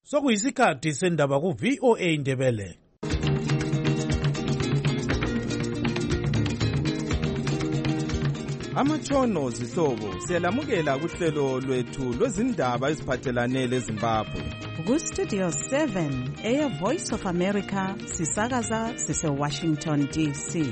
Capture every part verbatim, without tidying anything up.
Sokuyisikhathi sendaba ku V O A Indebele. Amatshono zihlobo siyalamukela kuhlelo lwethu lwezindaba eziphathelane leZimbabwe. Ku Studio seven, Air Voice of America, sisakaza sise Washington D C.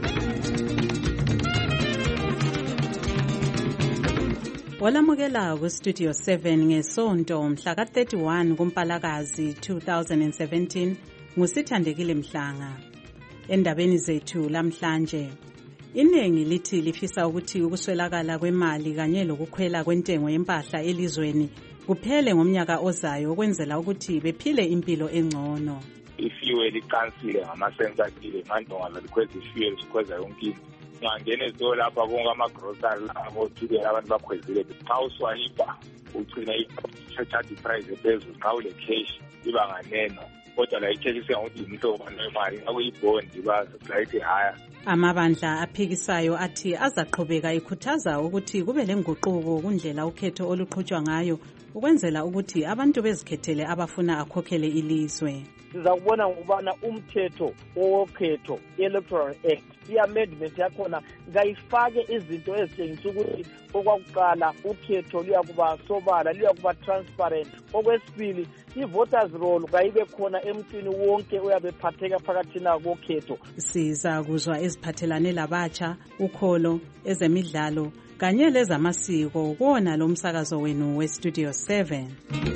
Walamukela ku Studio seven ngesonto mhla ka thirty-one kuMpalakazi two thousand seventeen nguSithandekile Mhlanga. Endabeni zethu lamhlanje, iningi lithi lifisa ukuthi ukuswelakala kwemali kanye lokukhwela kwentengo yempahla elizweni kuphele ngomnyaka ozayo ukwenzela ukuthi bephile impilo engcono. Ifuel icansile ngamasensa athile manje ungazalikhweza ifuel sikhweza yonke into. Ungangena ezitolo lapha konke ama-grocery labo thile abantu bakhwezile xa uswayipa ugcina i-charge price ephezulu xa ule cash iba nganeno kodwa la i-cash isengakuthi imhlobo nemali akuyibhondi bazayithi haya. Amabandla aphikisayo athi azaqhubeka ikhuthaza ukuthi kube lenguquko kundlela ukhetho oluqhutshwa ngayo ukwenzela ukuthi abantu bezikhethele abafuna akhokhele ilizwe. Siza kubona ngubana umthetho wokhetho electoral act i-amendment yakhona ngayifake izinto ezitshengisa ukuthi okwakuqala ukhetho luyakuba sobala luyakuba transparent. Okwesibili i-voters roll kayibe khona emntwini wonke uyabe phatheka phakathi nako khetho. Siza kuzwa eziphathelane labatsha, ukholo, ezemidlalo kanye lezamasiko kuwona lo msakazo wenu we Studio seven.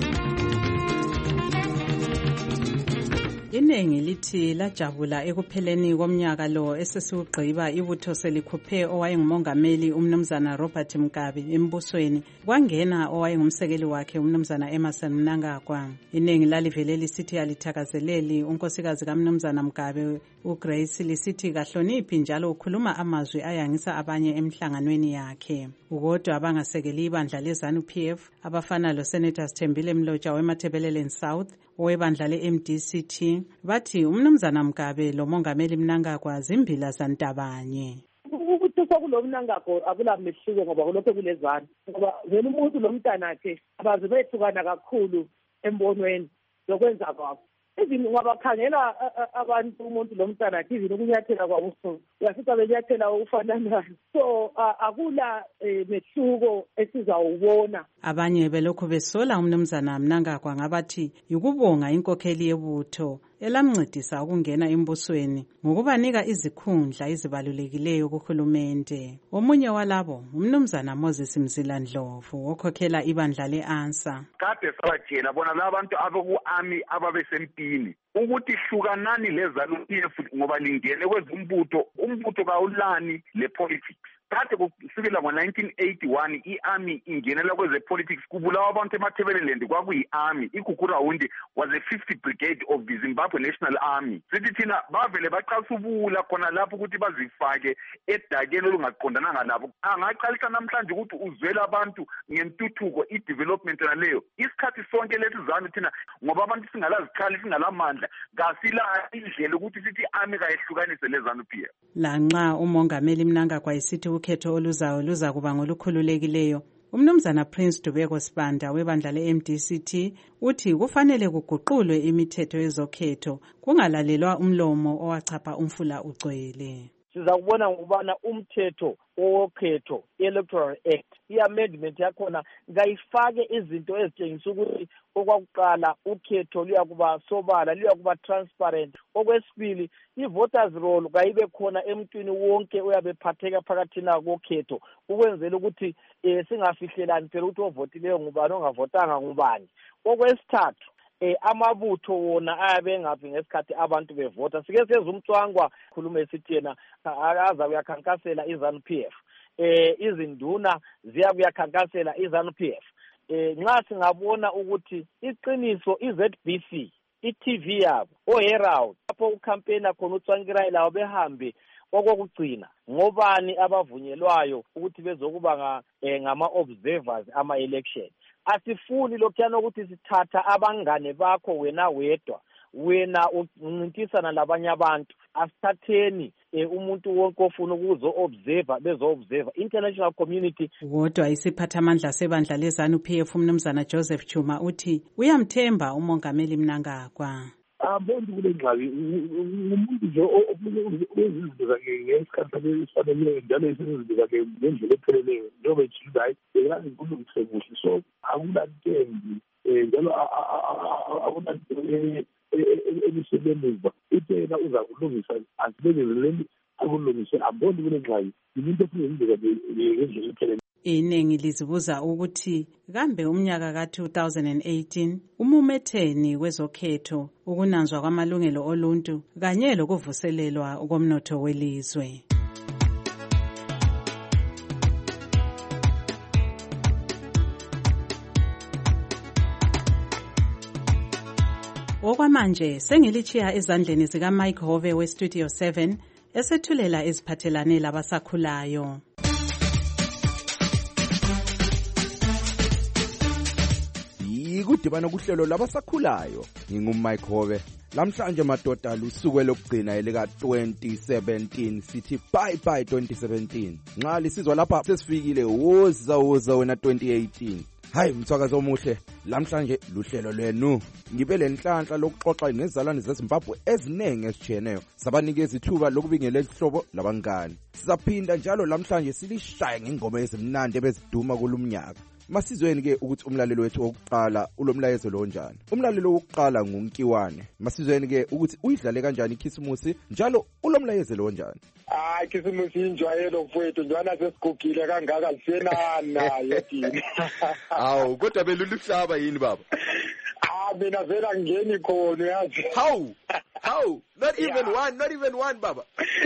Iningi lithi lajabula ekupheleni komnyaka lo esesiwugqiba ibutho selikhuphe owayengumongameli umnumzana Robert Mugabe embusweni kwangena owayengumsekeli wakhe umnumzana Emmerson Mnangagwa. Iningi lalivele lisithi alithakazeleli unkosikazi kamnumzana Mugabe uGrace lisithi kahloniphi njalo ukhuluma amazwi ayangisa abanye emhlanganweni yakhe. Ukodwa abangasekeli ibandla leZANU P F abafana lo Senator Sithembile Mloja weMathebelele South owebandla le-M D C T bathi umnumzana Mugabe lo mongameli Mnangagwa zimbila zantabanye. Ukuthi sokulo Mnangagwa akulamehluko ngoba kulokho kulezana ngoba vele umuntu lo mntanakhe abaze bethukana kakhulu embonweni lokwenza kwabo. Izini ngabakhangela abantu umuntu lo mntanakhe izini ukunyathela kwabuso uyafika benyathela ufananayo so akula mehluko esizawubona. Abanye belokho besola umnumzana Mnangagwa ngabathi yikubonga inkokheli yebutho elamncedisa ukungena embusweni ngokubanika izikhundla ezibalulekileyo kuhulumende. Omunye walabo umnumzana Moses Mzilandlovu okhokhela ibandla le-ANSA. Kade sabatshela bona labantu abaku-army ababesempini ukuthi hlukanani leZANU P F ngoba lingene kwezumbutho umbutho kawulani le-politics. Kade kusukela ngo-nineteen eighty-one i-army ingenela kweze-politics kubulawa abantu eMathebeleland kwakuyi-army. IGugurawundi was a fifth brigade of the Zimbabwe National Army. Sithi thina bavele baqalisa ubula khona lapho ukuthi bazifake edakeni olungaqondananga labo. Angaqalisa namhlanje ukuthi uzwela abantu ngentuthuko i-development naleyo. Isikhathi sonke lethi ZANU thina ngoba abantu singalazikhali singalamandla ngasila indlela ukuthi sithi i-army kayehlukanise leZANU P F. Lanxa umongameli Mnangagwa isithi ukhetho oluzayo luza kuba ngolukhululekileyo, umnumzana Prince Dubeko Sibanda webandla le-M D C T uthi kufanele kuguqulwe imithetho yezokhetho kungalalelwa umlomo owachapha umfula ugcwele. Siza kubona ngubana umthetho wokhetho electoral act i-amendment yakhona ngayifake izinto ezitshengisa ukuthi okwakuqala ukhetho luyakuba sobala luyakuba transparent. Okwesibili i-voters roll kayibe khona emntwini wonke uyabe phatheka phakathi nako khetho ukwenzela ukuthi eh singafihlelani phela ukuthi ovotileyo ngubani ongavotanga ngubani. Okwesithathu eh amabutho wona ayabe ngaphi ngesikhathi abantu bevota sike sezumcwangwa khulume sithi yena akaza kuyakhankasela iZANU P F eh izinduna ziya kuyakhankasela iZANU P F eh nxa singabona ukuthi iqiniso iZ B C i-T V yabo oHerald lapho ucampaign khona uCwankirayi lawo behambe okokugcina ngobani abavunyelwayo ukuthi bezokuba ngama-observers ama-election. Asifuni lokhuyana ukuthi sithatha abangane bakho wena wedwa wena uncintisana labanye abantu. Asithatheni um umuntu wonke ofuna ukuzo-observa bezo-observa international community. Kodwa isiphathamandla sebandla lezanu P F umnumzana Joseph Chuma uthi uyamthemba umongameli Mnangagwa. Abona kule ngxaki umuntu nje ozizinto zakhe ngesikhathi esifaneleyo njalo izinto zakhe ngendlela epheleleyo njengoba ejile hayi bekazi kulungise kuhle so akulantembi njalo akunanto elisebenza itela uza kulungisa asibekeleleni akulungise abona kule ngxaki umuntu ofuna indlela ngendlela epheleleyo. Iningi lizibuza ukuthi kambe umnyaka ka two thousand eighteen umumetheni kwezokhetho ukunanzwa kwamalungelo oluntu kanye lokuvuselelwa komnotho welizwe. Okwamanje sengilichiya ezandleni zika Mike Hove we Studio seven esethulela eziphathelane labasakhulayo. Kudibana kuhlelo labasakhulayo ngingumike Hove. Lamhlanje madoda lusuku lokugcina elika twenty seventeen sithi bye bye twenty seventeen. Nxa lisizwa lapha sesifikile woza woza wena twenty eighteen. Hayi mthwakazo omuhle lamhlanje luhlelo lwenu ngibe lenhlanhla lokuxoxa nezalwane zeZimbabwe ezinenge esijiyeneyo sabanikeza ithuba lokubingelela ihlobo labangani. Sizaphinda njalo lamhlanje silishaye ngengoma ezimnandi ebeziduma kulumnyaka. Masizweni ke ukuthi umlalelo wethu wokuqala ulomlayezo lo njani. Umlalelo wokuqala nguNkiwane. Masizweni ke ukuthi uyidlale kanjani ikhisimusi njalo ulomlayezo lo njani. Ah ikhisimusi injwayelo mfowethu njana sesigugile kangaka lisenana yedini. Awu kodwa beluluhlaba yini baba? Ah mina vela ngeni khona yazi. How? How? Not even yeah. one, not even one, Baba.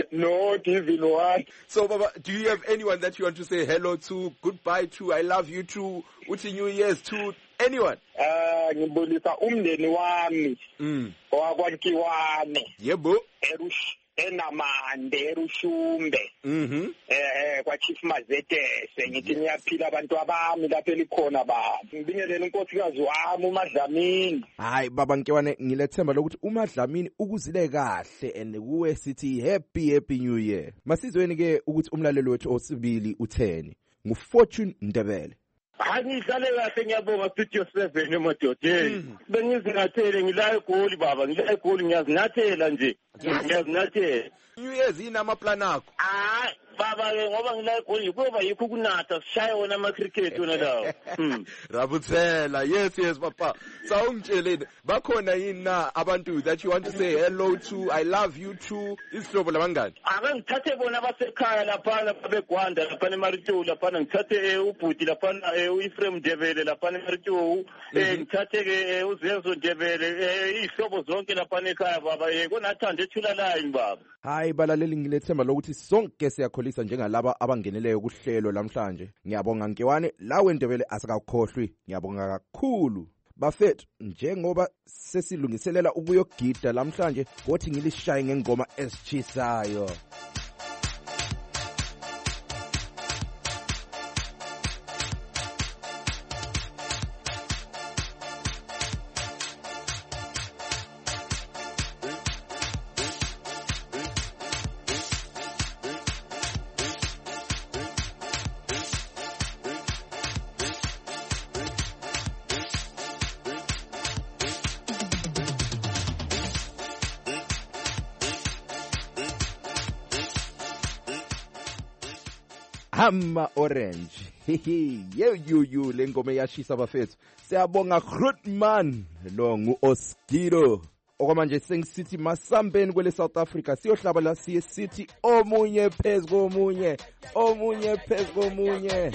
Not even one. So, Baba, do you have anyone that you want to say hello to, goodbye to, I love you to, uthi New Year's to, anyone? Uh, ngibulisa umndeni wami. Mm. Owakwankiwane. Yebo. Erush. Enamande erushumbe mhm eh kwa Chief Mazetese ngithi ngiyaphila abantu abami lapha elikhona baba ngibingelele inkosikazi wami uMadlamini. Hayi baba Nkiwane ngilethemba lokuthi uMadlamini ukuzile kahle and kuwe sithi happy happy new year. Masizweni ke ukuthi umlalelo wethu osibili utheni nguFortune Ndebele. Angihlale kahle ngiyabonga Studio seven emadodeni. Bengizingathele ngila eGoli baba, ngila eGoli ngiyazinathela nje. Ngiyazinathela. New Year's inama plan akho. Ah, baba ke ngoba ngila eGoli kuba yikho kunatha sishaya wona ama cricket wona lawo. Hmm. Rabuthela. Yes yes papa. Sawungitsheleni bakhona yini na abantu that you want to say hello to, I love you to, isihlobo labangani? Ake ngithathe bona basekhaya lapha babegwanda lapha eMarito lapha ngithathe ubhuti lapha uEfrem Ndebele lapha eMarito eh ngithathe ke uZenzo Ndebele ihlobo zonke lapha ekhaya baba konathanda ethula line baba. Hayi balaleli ngilethemba lokuthi sonke siyakholisa njengalaba abangeneleyo kuhlelo lamhlanje. Ngiyabonga Nkiwane lawe Ndebele asakakhohlwi. Ngiyabonga kakhulu. Bafethu njengoba sesilungiselela ukuyogida lamhlanje kothi ngilishaye ngengoma esichisayo. Hama Orange. Hehe, ye you you lengoma yashisa bafethu. Siyabonga Grootman lo ngu Oskiro. Okwamanje sengisithi masambeni kwele South Africa siyohlaba la siye city omunye phezulu komunye, omunye phezulu komunye.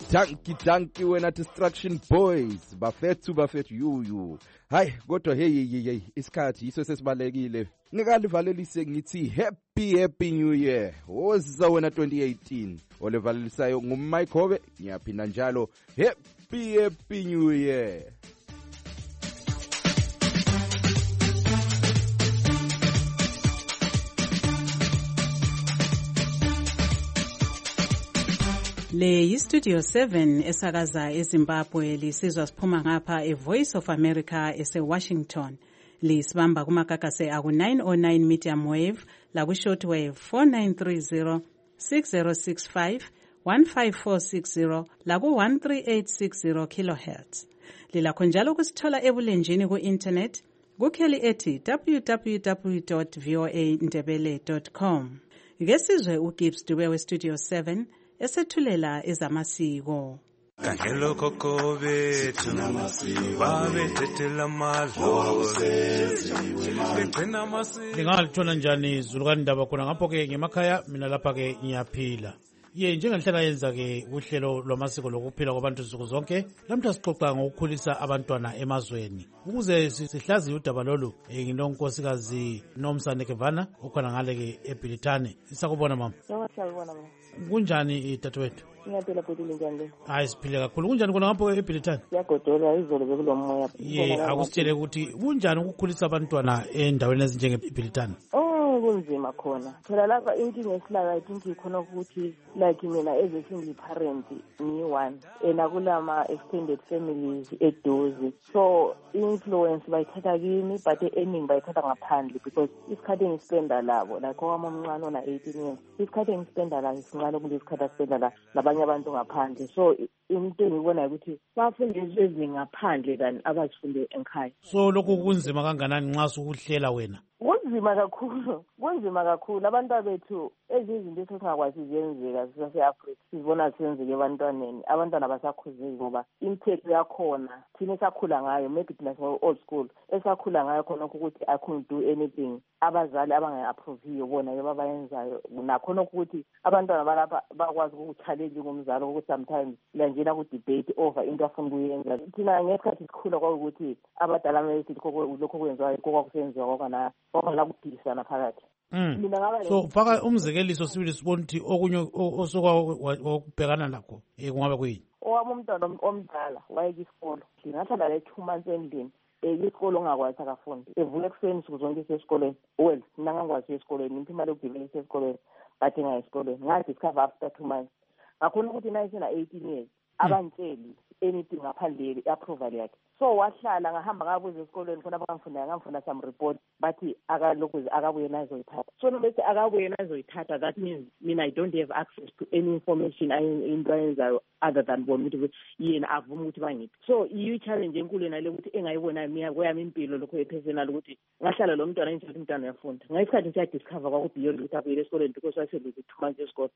Danky danky wena Distraction Boys bafethu bafethu yuyu. Hayi kodwa hey hey hey isikhathi yiso sesibalekile. Ngikalivalelise ngithi happy happy new year. Woza wena twenty eighteen. Olevalelisayo nguMike Hobe ngiyaphinda njalo happy happy new year. Le yiStudio seven esakaza eZimbabwe lisizwa siphuma ngapha eVoice of America eseWashington. Lisibamba kumagagase aku nine oh nine medium wave la ku short wave four nine three zero six zero six five one five four six zero la ku one three eight six zero kilohertz. Lilakho njalo kusithola ebulenjini ku internet kukheli ethi w w w dot voa ndebele dot com. Ngesizwe uGibbs Dube weStudio seven esethulela ezamasiko. Kangelo koko bethu babe thethela madlo begcina amasiko. Lingalithola njani izulu kandaba khona ngapho ke ngemakhaya mina lapha ke ngiyaphila. Ye njengenhlala yenza ke uhlelo lwamasiko lokuphila kwabantu insuku zonke lamhla sixoxa ngokukhulisa abantwana emazweni ukuze sihlaziye udaba lolu nginonkosikazi Nomsane Kevana okhona ngale ke eBilitane. Isakubona mama. Ngiyabona mama. Kunjani dadewethu? Ngiyaphila bhodile njani? Hayi siphile kakhulu. Kunjani khona ngapho eBilitane? Siyagodola izolo bekulomoya. Ye akusitshele ukuthi kunjani ukukhulisa abantwana endaweni ezinjenge eBilitane? Kunzima khona phela lapha inkinga esilayo I think ikhona ukuthi like mina as a single parent ngiyi-one and akulama extended families eduze, so influence bayithatha kimi but e-earning bayithatha ngaphandle because isikhathi engispenda labo like owami omncane ona eighteen years isikhathi engispenda la isincane kulesi sikhathi aspenda la labanye abantu ngaphandle, so into engibona ukuthi bafunde ezingaphandle than abazifunde ekhaya. So lokhu kunzima kanganani nxa sukuhlela wena? Kunzima kakhulu, kunzima kakhulu. Abantwana bethu ezizinto esingakwazi ziyenzeka sase-Afrika sizibona senzeke ebantwaneni. Abantwana basakhuzeki ngoba imithetho yakhona thina esakhula ngayo, maybe thina old school esakhula ngayo khona ukuthi I couldn't do anything. Abazali abangayi-approviyo bona yebo abayenzayo nakhona ukuthi abantwana balapha bakwazi ukuchallenge ngomzali ukuthi sometimes lanjena ku-debate over into afuna ukuyenza. Thina ngesikhathi sikhula kwakukuthi abadala mesithi lokho kwenziwayo kokwakusenziwa kwakana kwakala kudisana phakathi. Mm. So faka umzekeliso sibili sibona ukuthi okunye osokubhekana nakho eh kungabe kuyini? Owami umntwana omdala wayeke isikolo ngingahlala le two months endlini isikolo ongakwazi akafundi evuka ekuseni nsuku zonke esikoleni. Well mina ngangikwazi esikoleni ngiphi imali yokugibela esikoleni but engayi esikoleni ngadiscover after two months ngakhona ukuthi naye sena eighteen years abantsheli anything ngaphandle i-approval yakhe. So wahlala ngahamba ngabuza esikoleni khona abangifundela ngamfunda some report bathi akalokhu akabuye nazoyithatha. So nobethi akabuye nazoyithatha that means mina I don't have access to any information into ayenzayo other than bona ukuthi yena avuma ukuthi bangiphi. So iyo challenge enkulu nale ukuthi engayibona mina kweyami impilo lokho epersonal ukuthi ngahlala lo mntwana engithi umntwana uyafunda. Ngayisikhathi siya discover kwakuthi beyond ukuthi abuye esikoleni because waseluze two months esikole.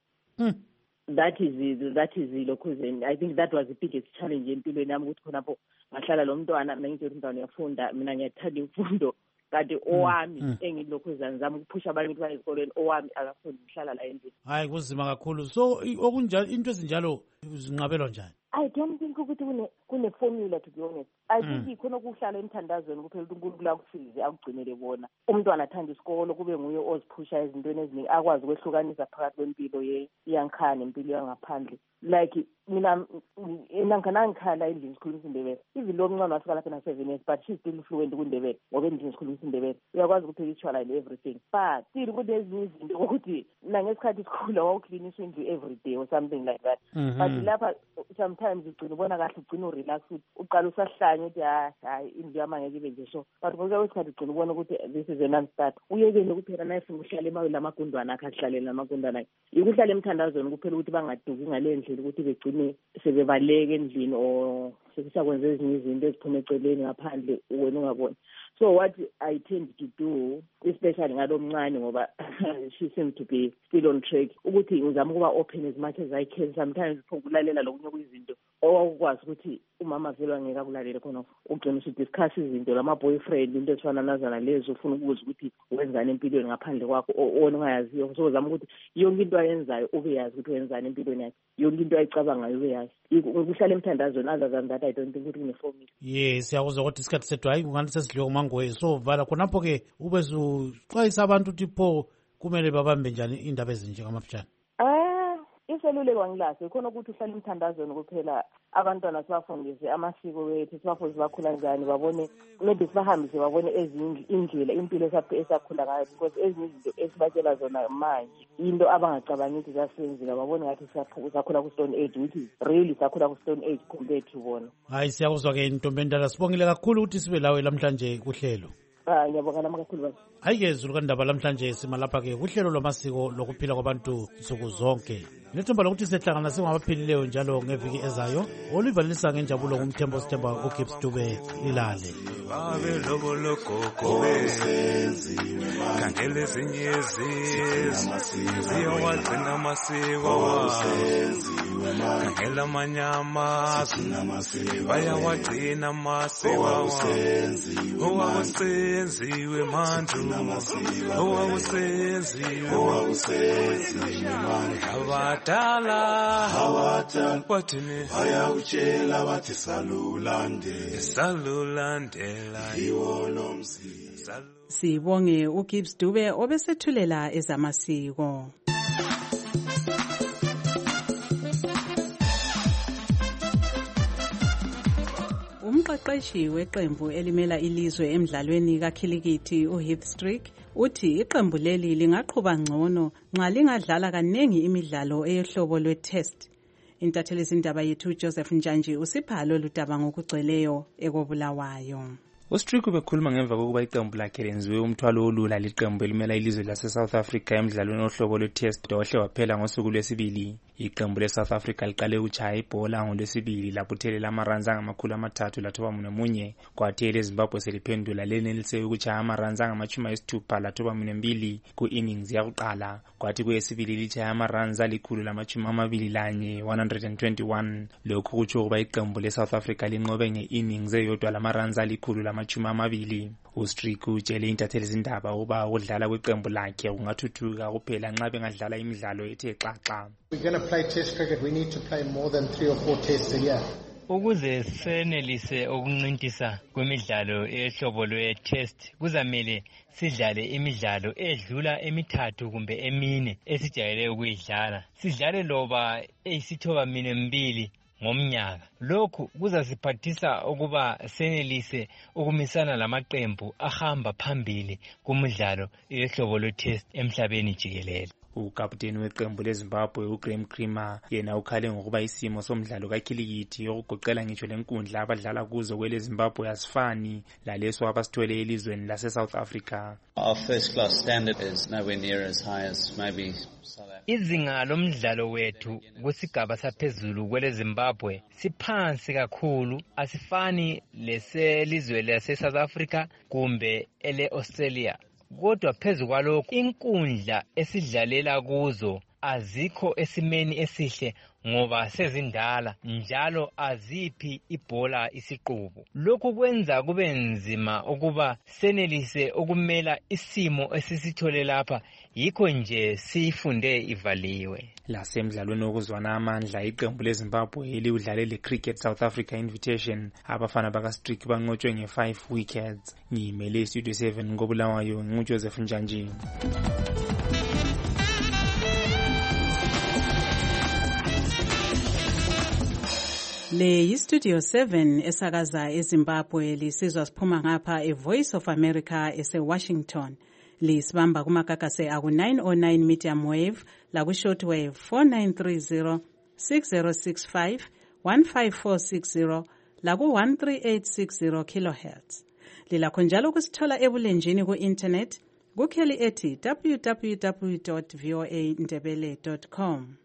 That is it, that is it, because I think that was the biggest challenge empilweni yami ukuthi khonapho ngahlala lo mntwana mina ngithi umntwana uyafunda mina ngiyathanda imfundo kanti owami engilokho zami ukuphusha abanye ukuthi baye esikoleni owami akafundi ngihlala la endlini. Hayi kunzima kakhulu. So okunjalo into ezinjalo zinqabelwa njani? I don't think ukuthi kune kune formula to be honest. I think ikhona ukuhlala emthandazweni kuphela ukuthi uNkulunkulu akusize akugcinele bona. Umntwana athanda isikolo kube nguye oziphusha ezintweni eziningi akwazi ukwehlukanisa phakathi kwempilo ye yankhana impilo yangaphandle. Like mina enangana ngikhala endlini sikhuluma isiNdebele. Even lo mncane wasuka lapha na seven years but she's still fluent kuNdebele ngoba endlini sikhuluma isiNdebele. Uyakwazi ukuthi uyichwala everything. But still ukuthi ezinye izinto ukuthi na ngesikhathi sikhula wawucleanisa indlu every day or something like that. But lapha sometimes ugcina ubona kahle ugcina urelax uqala usahlanya ukuthi hayi indlu yami angeke ibe nje so but ngoba wesikhathi ugcina ubona ukuthi this is a non-start uyekele kuphela naye ufuna uhlala emawe lamagundwana akhe ahlalele lamagundwana akhe ukuhlala emthandazweni kuphela ukuthi bangaduki ngale ndlela ukuthi begcine sebebaleka endlini o sekusakwenza ezinye izinto eziphuma eceleni ngaphandle wena ungaboni. So what I tend to do especially ngalo mncane ngoba she seems to be still on track ukuthi ngizama ukuba open as much as I can sometimes ukulalela lokunye kuyizinto owakwazi ukuthi umama vele angeke akulalele khona ugcina usidiscuss izinto lama-boyfriend into ezifana nazana lezo ufuna ukubuza ukuthi wenzani empilweni ngaphandle kwakho ona ungayaziyo so zama ukuthi yonke into ayenzayo ube yazi ukuthi wenzani empilweni yakhe yonke into ayicabangayo ube yazi kuhlala emthandazweni other than that I don't think ukuthi kuneformula. Yes, siyakuzwa ukuthi isikhathi sethu hayi kungani sesidliwe ngumangoye so vala khonapho-ke ube suxwayisa abantu ukuthi pho kumele babambe njani indaba ezinjengamafutshane. Iseluleko angilahle khona ukuthi uhlala emthandazweni kuphela abantwana sibafundise amasiko wethu sibafundise bakhula njani babone maybe sibahambise babone ezinye indlela impilo esakhula ngayo because ezinye izinto esibatshela zona manje into abangacabangi ukuthi zasenzeka babone ngathi sakhula ku-stone age which is really sakhula ku-stone age compared to bona. Hayi siyakuzwa-ke ntombi endala sibongile kakhulu ukuthi sibe lawe lamhlanje kuhlelo. Ah, ngiyabonga nami kakhulu baba. Hayi-ke zulu kandaba lamhlanje simalapha-ke kuhlelo lwamasiko lokuphila kwabantu nsuku zonke. Nethemba lokuthi sihlangana singabaphilileyo njalo ngeviki ezayo. Olivalisa ngenjabulo ngumthembo sithemba uGibbs Dube ilale. Babe lobo lokoko besenziwe kangele ezinye izizwe ziyawagcina amasiko senziwe kangela amanyama bayawagcina amasiko senziwe owakusenziwe manje owakusenziwe owakusenziwe abadala abadala bathini bayawutshela bathi salulande salulande. Sibonge uGibbs Dube obesethulela ezamasiko. Umqeqeshi weqembu elimela ilizwe emidlalweni kakhilikithi uHeath Strick uthi iqembu leli lingaqhuba ngcono nxa lingadlala kanengi imidlalo eyohlobo lwe-test. Intatheli izindaba yethu Joseph Njanji usipha ludaba ngokugcweleyo ekobulawayo. uStrick ubekhuluma ngemva kokuba iqembu lakhe lenziwe umthwalo olula liqembu elimela ilizwe lase-South Africa emidlalweni ohlobo lwe-test ohle waphela ngosuku lwesibili. Iqembu le-South Africa liqale ukutshaya ibhola ngolwesibili laphuthelela amaranzi angamakhulu amathathu lathoba mune munye kwathi eleZimbabwe seliphendula lenelise ukutshaya amaranzi angamashumi ayisithupha lathoba mune mbili ku-innings yakuqala kwathi kweyesibili litshaya amaranzi alikhulu lamashumi amabili lanye one hundred twenty-one. Lokhu kutsho ukuba iqembu le-South Africa linqobe nge-innings eyodwa lamaranzi alikhulu lamashumi amabili. uStrick utshele intatheli izindaba ukuba ukudlala kweqembu lakhe kungathuthuka kuphela nxa bengadlala imidlalo ethe xaxa. We're going to play test cricket. We need to play more than three or four tests a year. Ukuze senelise ukuncintisa kwemidlalo ehlobo lwe-test kuzamele sidlale imidlalo edlula emithathu kumbe emine esijayele ukuyidlala. Sidlale loba eyisithoba mine mbili ngomnyaka. Lokhu kuzasiphathisa ukuba senelise ukumisana lamaqembu ahamba phambili kumidlalo ehlobo lwe-test emhlabeni jikelele. Ukapteni weqembu leZimbabwe uGraham Creamer yena ukhale ngokuba isimo somdlalo kakhilikithi okugoqela ngitsho lenkundla abadlala kuzo kweleZimbabwe asifani laleso abasithwele elizweni lase-South Africa. Our first class standard is nowhere near as high as maybe South Africa. Izinga lomdlalo wethu kusigaba saphezulu kweleZimbabwe siphansi kakhulu asifani leselizwe lase-South Africa kumbe ele-Australia. Kodwa phezu kwalokho inkundla esidlalela kuzo azikho esimeni esihle ngoba sezindala njalo aziphi ibhola isiqubu. Lokhu kwenza kube nzima ukuba senelise ukumela isimo esisithole lapha yikho nje sifunde ivaliwe. Lasemdlalweni wokuzwana amandla iqembu leZimbabwe elidlale le-Cricket South Africa Invitation abafana bakaStrick banqotshwe nge-five wickets. Ngiyimele Studio seven ngobulawayo nguJoseph Njanji. Le yi-Studio seven esakaza eZimbabwe lisizwa siphuma ngapha e-Voice of America ese-Washington. Lisibamba kumakakase aku nine oh nine medium wave la ku-short wave four nine three zero, six zero six five, one five four six zero la ku-one three eight six zero kilohertz. Lilakho njalo kusithola ebulenjini ku-internet kukheli ethi w w w dot voa ndebele dot com.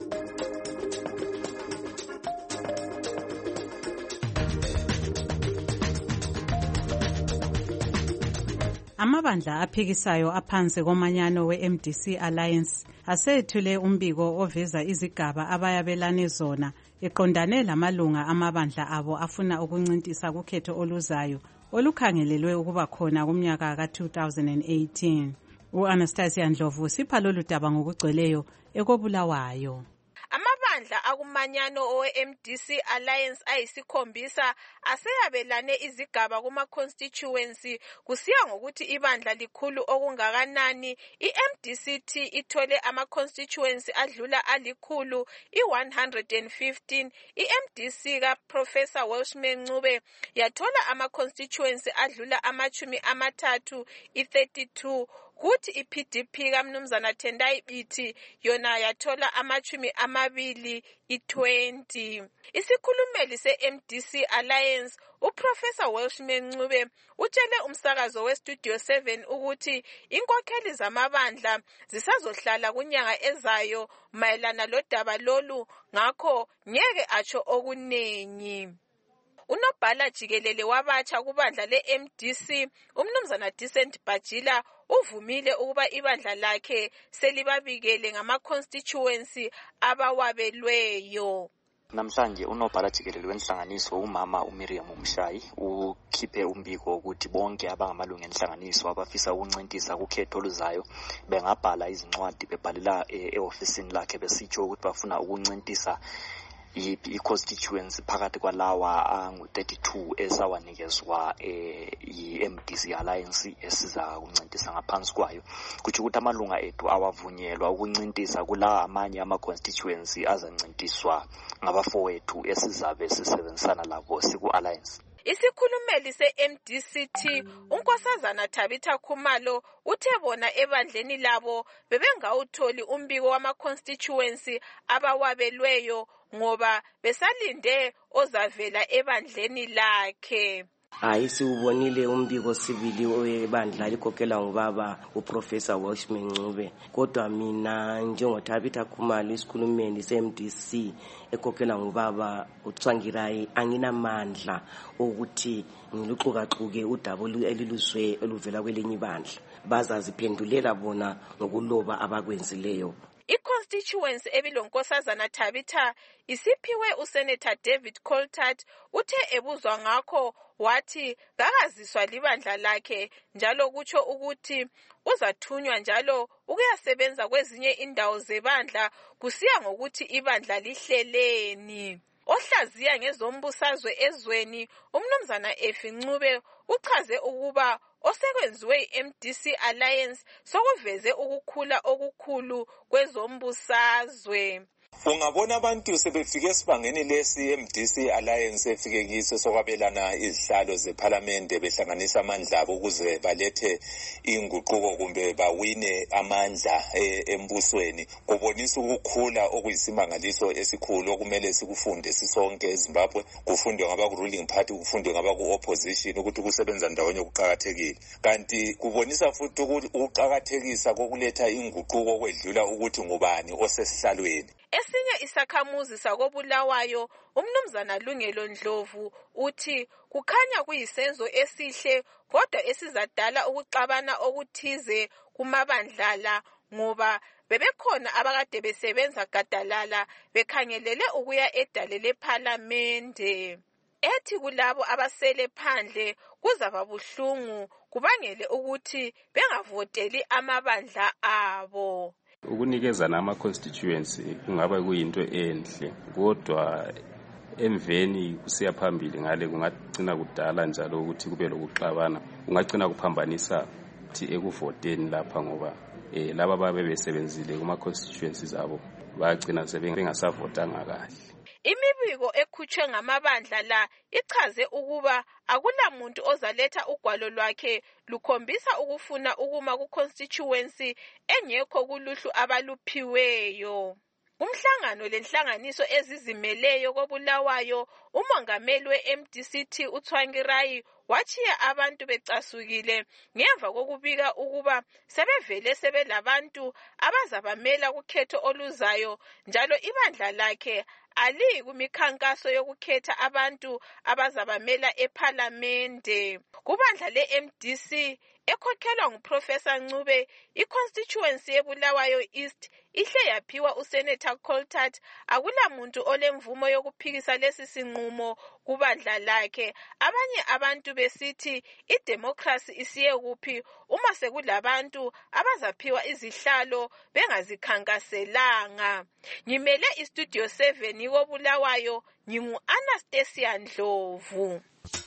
Amabandla aphikisayo aphansi komanyano we-M D C Alliance asethule umbiko oveza izigaba abayabelane zona eqondane lamalunga amabandla abo afuna ukuncintisa kukhetho oluzayo olukhangelelwe ukuba khona kumnyaka ka two thousand eighteen. U-Anastasia Ndlovu sipha lolu daba ngokugcweleyo ekobulawayo. Amabandla akumanyano owe-M D C Alliance ayisikhombisa aseyabelane izigaba kuma-constituency kusiya ngokuthi ibandla likhulu okungakanani. I-M D C T ithole ama-constituency adlula alikhulu i-one hundred fifteen. I-M D C ka-Professor Welshman Ncube yathola ama-constituency adlula amachumi amathathu i-thirty-two. Kuthi i-P D P kaMnumzana Tendai Biti yona yathola amachumi amabili i-twenty. Isikhulumeli se-M D C Alliance uProfessor Welshman Ncube utshele umsakazo we-Studio seven ukuthi inkokheli zamabandla zisazohlala kunyanga ezayo mayelana lodaba lolu, ngakho ngeke atsho okunengi. Unobhala jikelele wabatsha kubandla le-M D C uMnumzana Decent Bajila uvumile ukuba ibandla lakhe selibabikele ngama-constituency abawabelweyo. Namhlanje unobhala jikelele wenhlanganiso umama uMiriam Mshayi ukhiphe umbiko ukuthi bonke abangamalungu enhlanganiso abafisa ukuncintisa kukhetho oluzayo bengabhala izincwadi bebhalela e-ofisini lakhe besitsho ukuthi bafuna ukuncintisa i-constituency phakathi kwalawa angu thirty-two esawanikezwa i-M D C Alliance esiza ukuncintisa ngaphansi kwayo. Kuthi ukuthi amalunga ethu awavunyelwa ukuncintisa kula amanye ama-constituency azancintiswa ngabafowethu esizabe sisebenzisana labo siku-Alliance. Isikhulumeli se-M D C T uNkosazana Tabitha Khumalo uthe bona ebandleni labo bebengawutholi umbiko wama-constituency abawabelweyo ngoba besalinde ozavela ebandleni lakhe. Hayi siubonile umbiko sibili webandla likhokelwa ngubaba uProfessor Welshman Ncube, kodwa mina njengoThabitha Khumalo isikhulumeli se-M D C ekhokelwa ngubaba uTsvangirai anginamandla ukuthi ngiluxukaxuke udaba eliluzwe eluvela kwelinye ibandla. Bazaziphendulela bona ngokuloba abakwenzileyo. I-constituency ebilonkosazana Tabitha isiphiwe uSenator David Coltart. Uthe ebuzwa ngakho wathi kakaziswa libandla lakhe njalo kutsho ukuthi uzathunywa njalo ukuyasebenza kwezinye indawo zebandla kusiya ngokuthi ibandla lihleleni. Ohlaziya ngezombusazwe ezweni uMnumzana Efi Ncube uchaze ukuba osekwenziwe i-M D C Alliance sokuveze ukukhula okukhulu kwezombusazwe. Ungabona abantu sebefike esibangeni lesi M D C Alliance efike kiso sokwabelana izihlalo zeParliament behlanganisa amandla abo ukuze balethe inguquko kumbe bawine amandla embusweni. Kubonisa ukukhula okuyisimangaliso esikhulu okumele sikufunde sisonke eZimbabwe, kufundwe ngaba ku ruling party, kufundwe ngaba ku opposition ukuthi kusebenza ndawonye kuqhakathekile. Kanti kubonisa futhi ukuqhakathekisa kokuletha inguquko okwedlula ukuthi ngubani osesihlalweni. Esinye isakhamuzi sakobulawayo uMnumzana Lungelo Ndlovu uthi kukhanya kuyisenzo esihle kodwa esizadala ukuxabana okuthize kumabandlala ngoba bebekhona abakade besebenza gadalala bekhangelele ukuya edale leParliamente. Ethi kulabo abasele phandle kuzaba buhlungu kubangele ukuthi bengavoteli amabandla abo. Ukunikezana ama-constituency kungaba kuyinto enhle, kodwa emveni kusiya phambili ngale kungagcina kudala njalo ukuthi kube lokuxabana, kungagcina kuphambanisa thi ekuvoteni lapha ngoba eh laba babe besebenzile kuma-constituencies abo bagcina sebengasavotanga kahle. Imibiko ekhutshwe ngamabandla la ichaze ukuba akula muntu ozaletha ugwalo lwakhe lukhombisa ukufuna ukuma ku-constituency engekho kuluhlu abaluphiweyo. Umhlangano lenhlanganiso ezizimeleyo kobulawayo umongameli we-M D C T uTsvangirai wachiya abantu becasukile ngemva kokubika ukuba sebevele sebelabantu abazabamela kukhetho oluzayo njalo ibandla lakhe ali kumikhankaso yokukhetha abantu abazabamela eParliamente. Kubandla le-M D C ekhokhelwa nguProfessor Ncube, i-constituency yeBulawayo East ihle yaphiwa uSenator Coltart. Akula muntu olemvumo yokuphikisa lesi sinqumo kubandla lakhe. Abanye abantu besithi idemocracy isiye kuphi uma sekulabantu abazaphiwa izihlalo bengazikhankaselanga. Ngimele iStudio seven koBulawayo, ngingu Anastasia Ndlovu.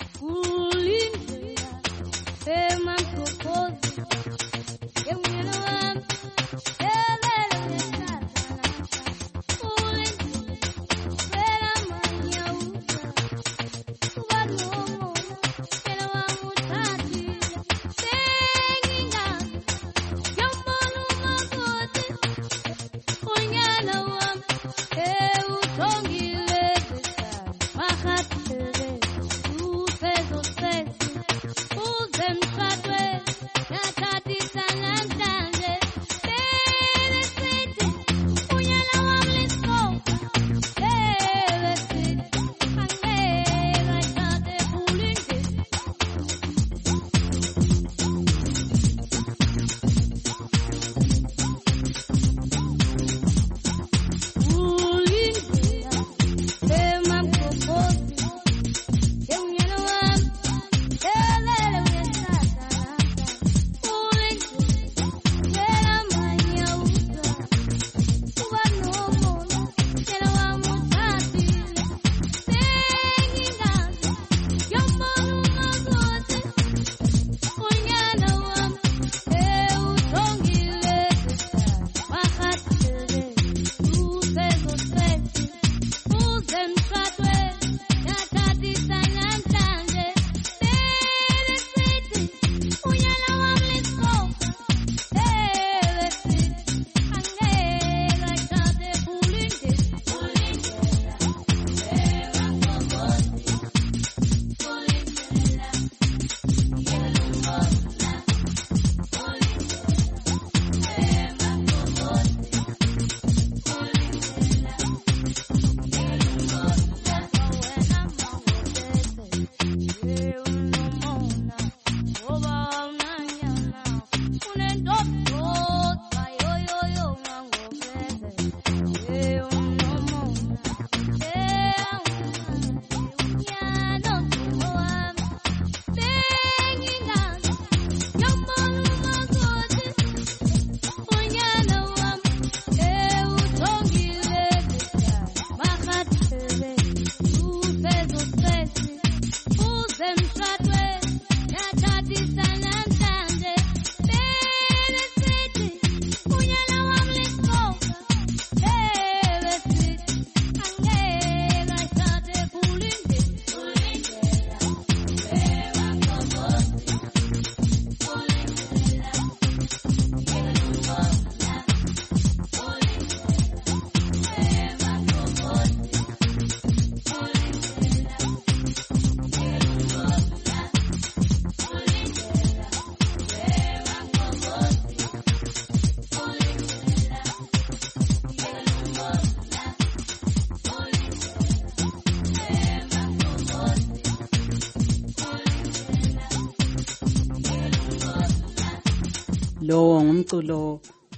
Lo ngumculo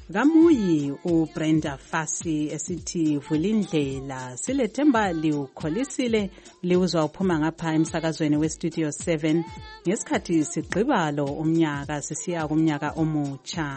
kamuyi uBrenda Fassie esithi vulindlela. Silethemba liukholisile liuzwa uphuma ngapha emsakazweni weStudio seven ngesikhathi sigqiba lo umnyaka sisiya kumnyaka omutsha.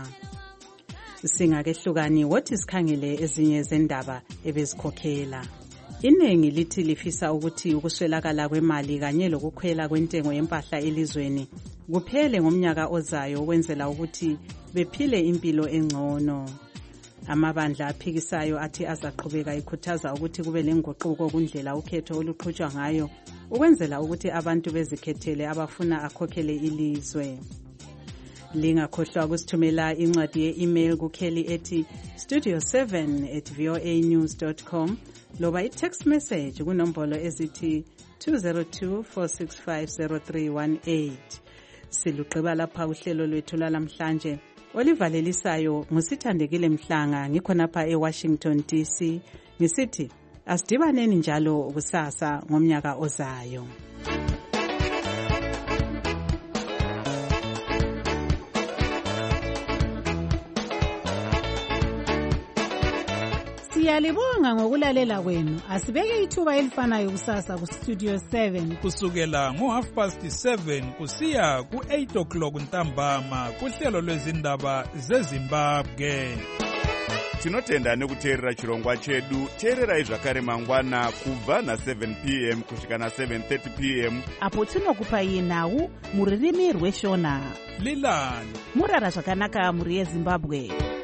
Singakehlukani wothi sikhangele ezinye zendaba ebezikhokhela. Inengi lithi lifisa ukuthi ukuswelakala kwemali kanye lokukhwela kwentengo yempahla elizweni kuphele ngomnyaka ozayo ukwenzela ukuthi bephile impilo engcono. Amabandla aphikisayo athi azaqhubeka ikhuthaza ukuthi kube lenguquko kundlela ukhetho oluqhutshwa ngayo ukwenzela ukuthi abantu bezikhethele abafuna akhokhele ilizwe. Lingakhohlwa kusithumela incwadi ye-email kukheli ethi studio seven at voa news dot com loba i-text message kunombolo ezithi two zero two four six five zero three one eight. Siluqeba lapha uhlelo lwethu lalamhlanje olivalelisayo ngusithandekile Mhlanga ngikhonapha eWashington D C ngisithi asidibaneni njalo kusasa ngomnyaka ozayo. Siyalibonga ngokulalela kwenu. Asibeke ithuba elifanayo kusasa ku Studio seven kusukela ngo half past seven kusiya ku eight o'clock ntambama kuhlelo lwezindaba zeZimbabwe. Tinotenda nekuteerera chirongwa chedu. Teererai zvakare mangwana kubva na seven p m kusvika na seven thirty p m apo tinokupai nhau muririmi rweshona. Lilani murara zvakanaka muri yeZimbabwe.